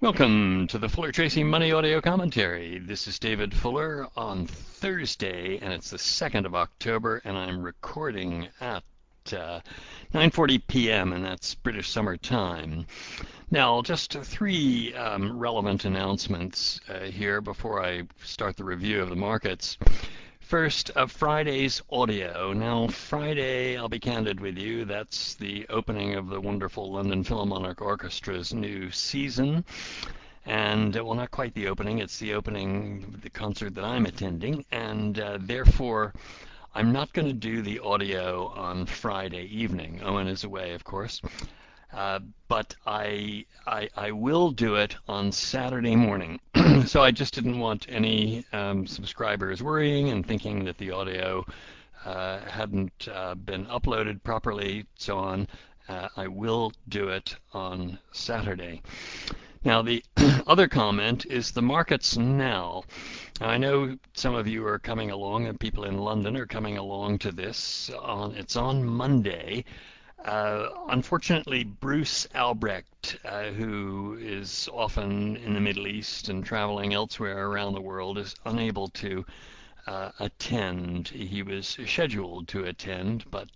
Welcome to the Fuller Tracy Money Audio Commentary. This is David Fuller on Thursday, and it's the 2nd of October, and I'm recording at 9:40 p.m., and that's British Summer Time. Now, just three relevant announcements here before I start the review of the markets. First, Friday's audio. Now, Friday, I'll be candid with you, that's the opening of the wonderful London Philharmonic Orchestra's new season. And, well, not quite the opening, it's the opening of the concert that I'm attending. And therefore, I'm not going to do the audio on Friday evening. Owen is away, of course. But I will do it on Saturday morning. So I just didn't want any subscribers worrying and thinking that the audio hadn't been uploaded properly, so on. I will do it on Saturday. Now, the other comment is the markets now. I know some of you are coming along, and people in London are coming along to this. It's on Monday. Unfortunately, Bruce Albrecht, who is often in the Middle East and traveling elsewhere around the world, is unable to attend. He was scheduled to attend, but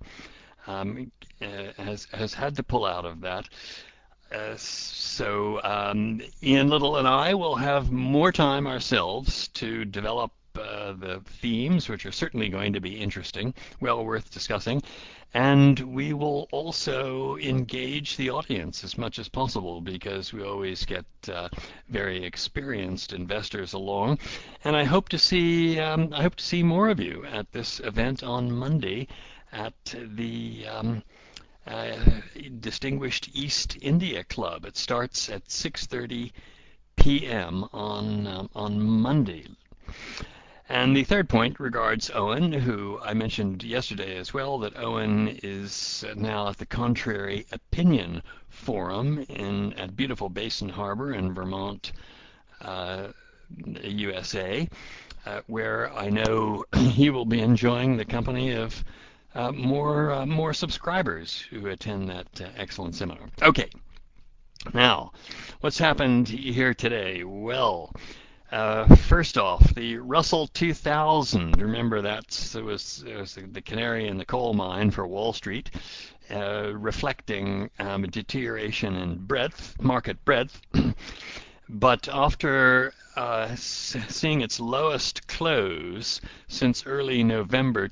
has had to pull out of that. So Ian Little and I will have more time ourselves to develop the themes, which are certainly going to be interesting, well worth discussing. And we will also engage the audience as much as possible because we always get very experienced investors along. And I hope to see more of you at this event on Monday at the Distinguished East India Club. It starts at 6:30 p.m. on Monday. And the third point regards Owen, who I mentioned yesterday as well, that Owen is now at the Contrary Opinion Forum at beautiful Basin Harbor in Vermont, USA, where I know he will be enjoying the company of more subscribers who attend that excellent seminar. Okay, now, what's happened here today? Well, first off, the Russell 2000. Remember, it was the canary in the coal mine for Wall Street, reflecting a deterioration in market breadth. But after seeing its lowest close since early November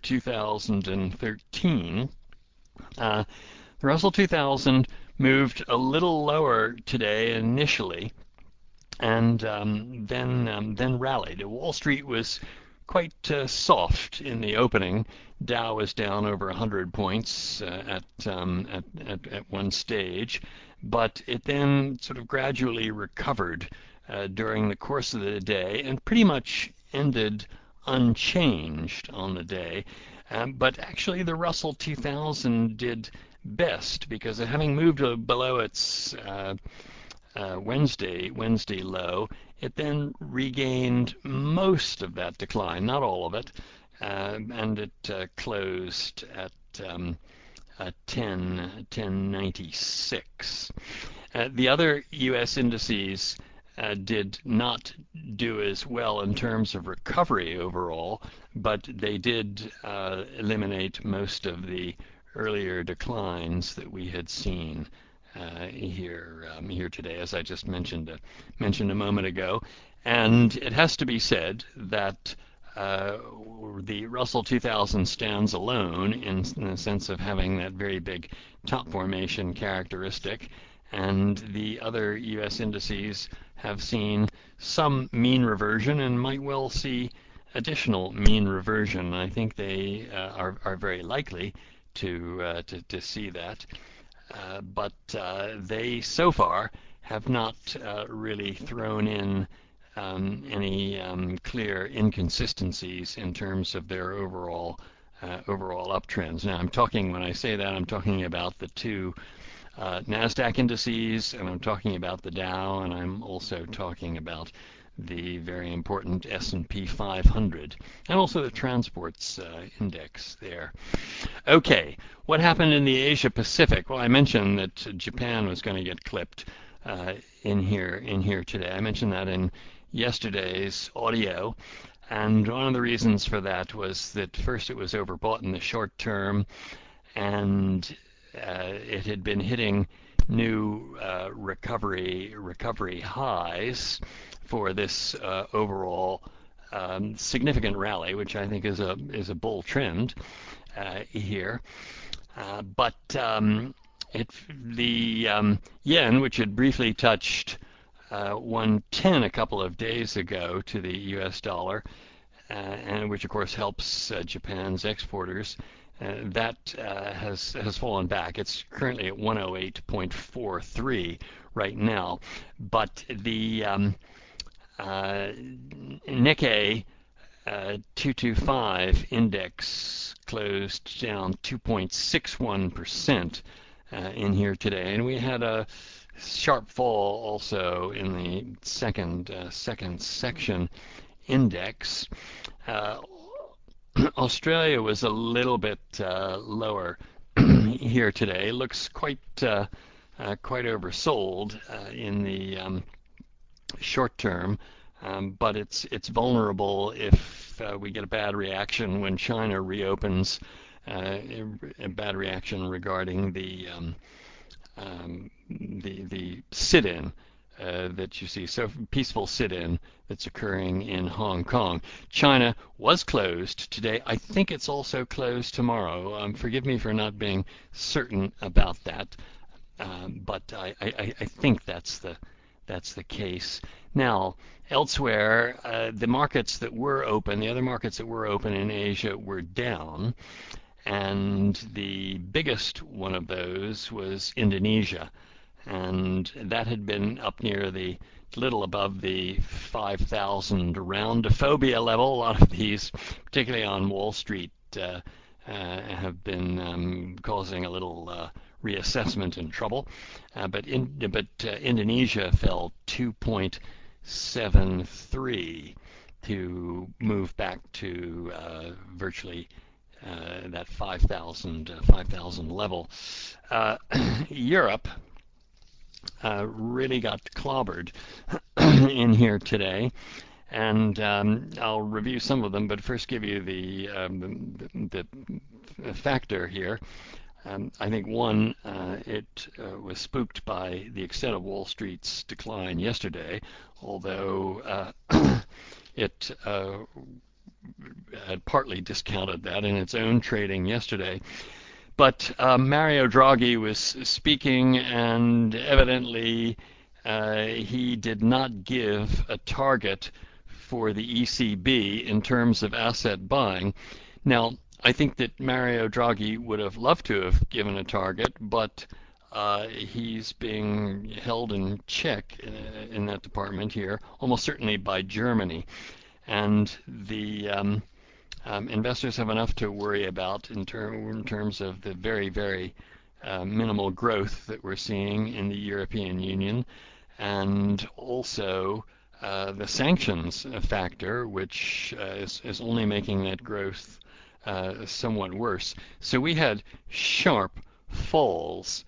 2013, the Russell 2000 moved a little lower today initially, and then rallied. Wall Street was quite soft in the opening. Dow was down over 100 points at one stage, but it then sort of gradually recovered during the course of the day and pretty much ended unchanged on the day. But actually, the Russell 2000 did best because having moved below its Wednesday low, it then regained most of that decline, not all of it, and it closed at 1096. The other U.S. indices did not do as well in terms of recovery overall, but they did eliminate most of the earlier declines that we had seen here today, as I just mentioned a moment ago. And it has to be said that the Russell 2000 stands alone in the sense of having that very big top formation characteristic, and the other U.S. indices have seen some mean reversion and might well see additional mean reversion. I think they are very likely to see that. But they so far have not really thrown in any clear inconsistencies in terms of their overall uptrends. Now, when I say that, I'm talking about the two NASDAQ indices, and I'm talking about the Dow, and I'm also talking about the very important S&P 500, and also the transports index there. Okay, what happened in the Asia Pacific? Well, I mentioned that Japan was going to get clipped. uh, in here today. I mentioned that in yesterday's audio, and one of the reasons for that was that first it was overbought in the short term, and it had been hitting new recovery highs for this overall significant rally, which I think is a bull trend here. But the yen, which had briefly touched 110 a couple of days ago to the U.S. dollar, and which of course helps Japan's exporters, that has fallen back. It's currently at 108.43 right now, but the Nikkei 225 index closed down 2.61% in here today, and we had a sharp fall also in the second section index. Uh, Australia was a little bit lower here today. Looks quite oversold in the short term, but it's vulnerable if we get a bad reaction when China reopens. A bad reaction regarding the sit-in that you see, so peaceful sit-in that's occurring in Hong Kong. China was closed today. I think it's also closed tomorrow. Forgive me for not being certain about that, but I think that's the case. Now, elsewhere, the markets that were open, the other markets that were open in Asia were down, and the biggest one of those was Indonesia, and that had been up near the little above the 5,000 roundophobia level. A lot of these, particularly on Wall Street, have been causing a little reassessment and trouble. But Indonesia fell 2.73 to move back to virtually that 5,000 level. Europe really got clobbered in here today, and I'll review some of them, but first give you the factor here. I think one, it was spooked by the extent of Wall Street's decline yesterday, although it had partly discounted that in its own trading yesterday. But Mario Draghi was speaking, and evidently he did not give a target for the ECB in terms of asset buying. Now, I think that Mario Draghi would have loved to have given a target, but he's being held in check in that department here, almost certainly by Germany. And the investors have enough to worry about in terms of the very, very minimal growth that we're seeing in the European Union, and also the sanctions factor, which is only making that growth somewhat worse. So we had sharp falls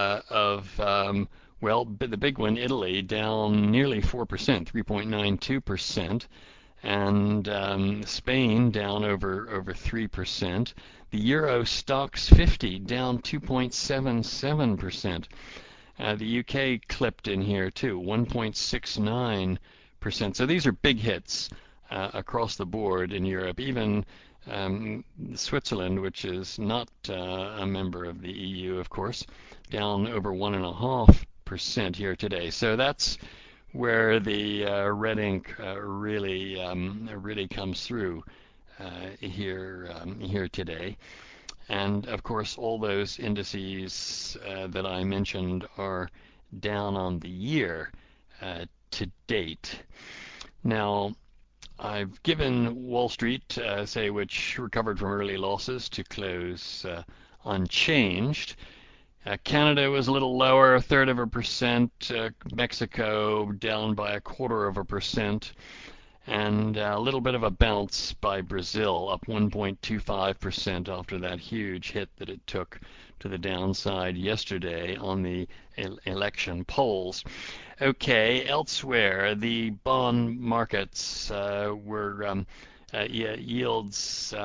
well, the big one, Italy, down nearly 4%, 3.92%, and Spain down over 3%. The Euro Stoxx 50 down 2.77%. The UK clipped in here too, 1.69%. So these are big hits across the board in Europe. Even Switzerland, which is not a member of the EU, of course, down over 1.5% here today. So that's where the red ink really comes through here today. And of course, all those indices that I mentioned are down on the year to date. Now, I've given Wall Street, say, which recovered from early losses, to close unchanged. Canada was a little lower, 1/3%. Mexico down by 1/4%. and a little bit of a bounce by Brazil, up 1.25% after that huge hit that it took to the downside yesterday on the election polls. Okay, elsewhere, the bond markets were yields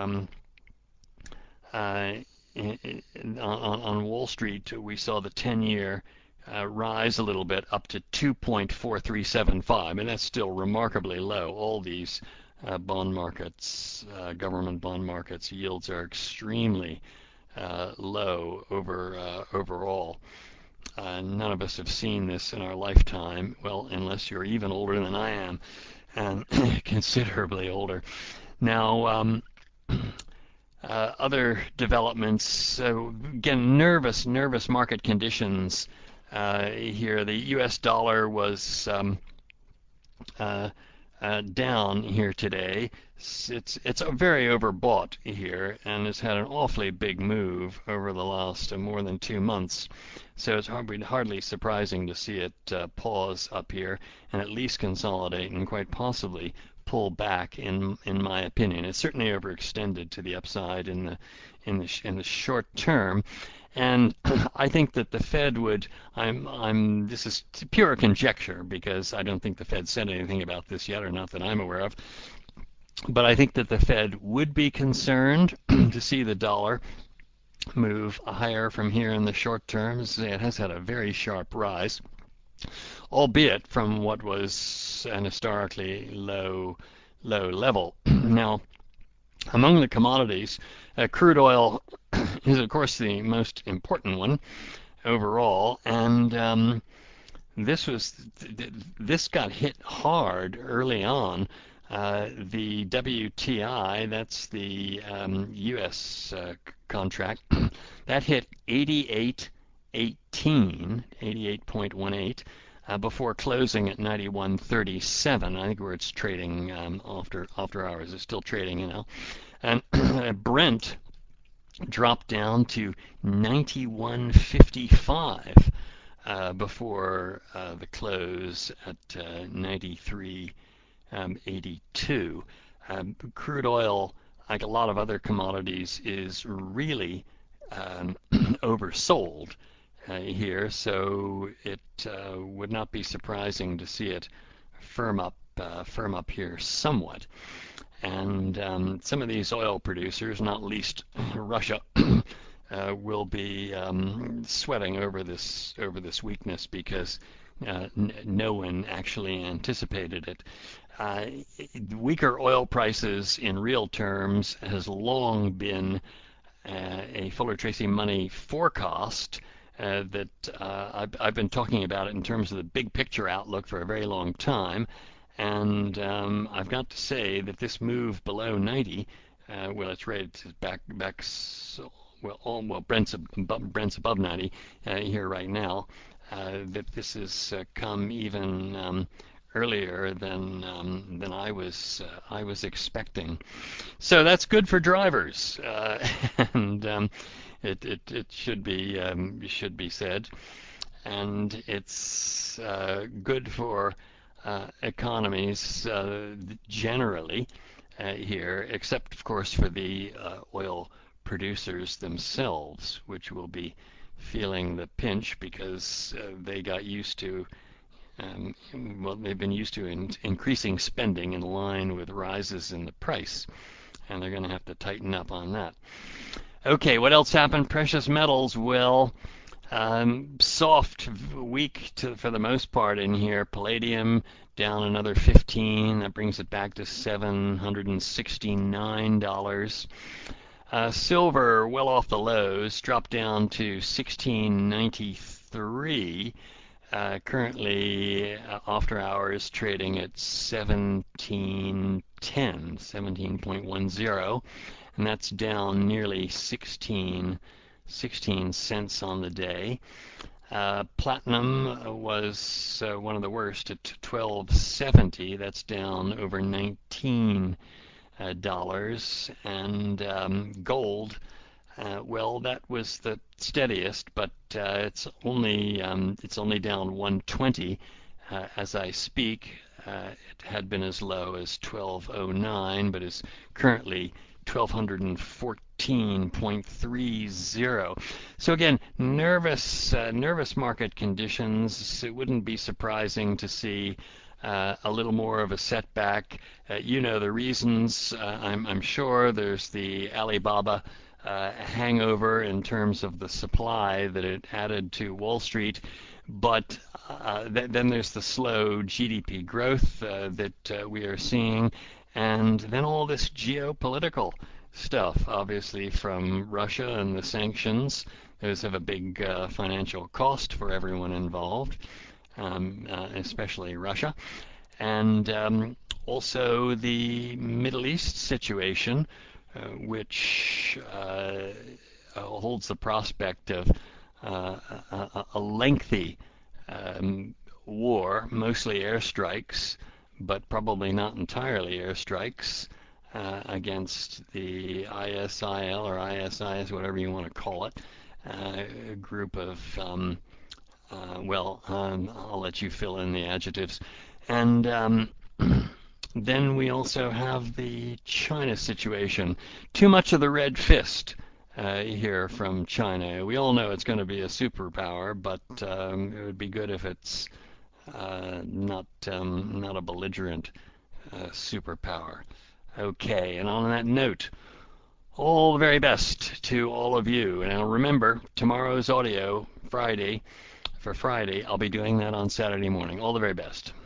uh, on Wall Street. We saw the 10-year rise a little bit up to 2.4375, and that's still remarkably low. All these bond markets, government bond markets, yields are extremely low overall. None of us have seen this in our lifetime, well, unless you're even older than I am, and considerably older. Now, other developments, so again, nervous market conditions here. The U.S. dollar was uh, down here today. It's very overbought here, and it's had an awfully big move over the last more than 2 months. So it's hardly surprising to see it pause up here and at least consolidate and quite possibly pull back. In my opinion, it's certainly overextended to the upside in the short term. And I think that the Fed would, this is pure conjecture because I don't think the Fed said anything about this yet, or not that I'm aware of, but I think that the Fed would be concerned to see the dollar move higher from here in the short term. It has had a very sharp rise, albeit from what was an historically low level. Now, among the commodities, crude oil is of course the most important one overall, and this got hit hard early on. The WTI, that's the U.S. Contract, that hit 88.18 before closing at 91.37. I think where it's trading after hours. It's still trading, And Brent dropped down to 91.55 before the close at 93.82. Crude oil, like a lot of other commodities, is really oversold here, so it would not be surprising to see it firm up here somewhat. And some of these oil producers, not least Russia, will be sweating over this weakness because no one actually anticipated it. Weaker oil prices in real terms has long been a Fuller Tracy Money forecast that I've been talking about it in terms of the big picture outlook for a very long time. And I've got to say that this move below 90, well, it's rated back, Brent's above 90 here right now. That this has come even earlier than I was expecting. So that's good for drivers, and it should be said, and it's good for economies generally here, except of course for the oil producers themselves, which will be feeling the pinch because they got used to they've been used to increasing spending in line with rises in the price, and they're going to have to tighten up on that. Okay, what else happened? Precious metals, well, soft week for the most part in here. Palladium down another 15. That brings it back to $769. Silver well off the lows, dropped down to 1693. Currently after hours trading at 17.10, and that's down nearly 16 cents on the day. Platinum was one of the worst at 1270. That's down over $19. And gold, well, that was the steadiest, but it's only down 120 as I speak. It had been as low as 1209, but is currently 1214.30. So again, nervous market conditions. It wouldn't be surprising to see a little more of a setback. You know the reasons. I'm sure there's the Alibaba hangover in terms of the supply that it added to Wall Street. But then there's the slow GDP growth that we are seeing, and then all this geopolitical stuff, obviously from Russia and the sanctions. Those have a big financial cost for everyone involved, especially Russia. And also the Middle East situation, which holds the prospect of a lengthy war, mostly airstrikes, but probably not entirely airstrikes, against the ISIL or ISIS, whatever you want to call it, a group of, I'll let you fill in the adjectives. And then we also have the China situation. Too much of the red fist here from China. We all know it's going to be a superpower, but it would be good if it's not a belligerent superpower. Okay, and on that note, all the very best to all of you. Now remember, tomorrow's audio, Friday, for Friday, I'll be doing that on Saturday morning. All the very best.